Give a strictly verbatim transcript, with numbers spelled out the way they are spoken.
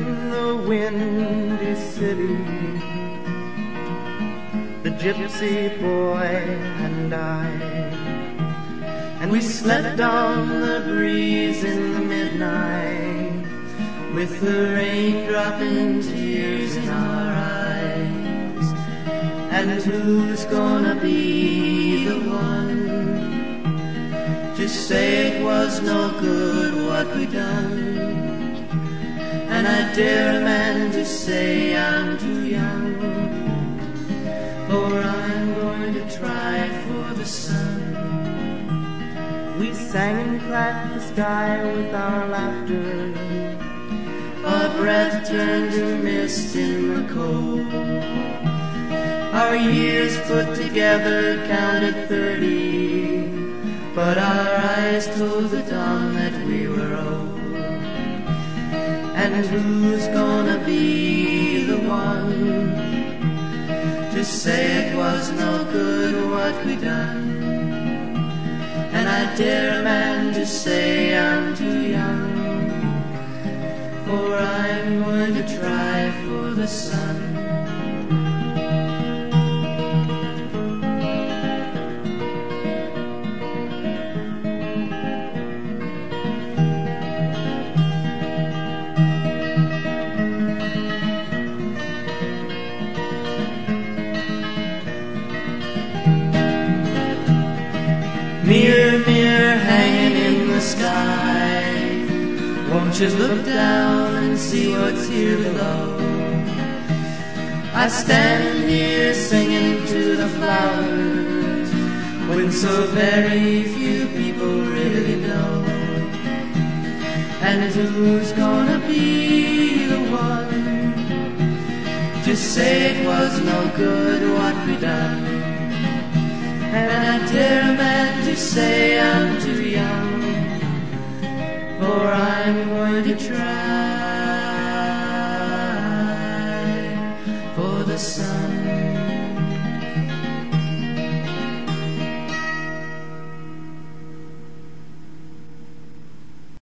in the windy city, the gypsy boy and I, and we slept on the breeze in the midnight, with the rain dropping tears in our eyes. And who's gonna be the one to say it was no good what we done? And I dare a man to say I'm too young, for I'm going to try for the sun. We sang and cracked the sky with our laughter, our breath turned to mist in the cold. Our years put together counted thirty, but our eyes told the dawn that we were old. And who's gonna be the one to say it was no good what we done? And I dare a man to say I'm too young, for I'm going to try for the sun. Mirror, mirror hanging in the sky, won't you look down and see what's here below? I stand here singing to the flowers, when so very few people really know. And who's gonna be the one to say it was no good what we done? And I dare a man to say I'm too young, for I'm going to try for the sun.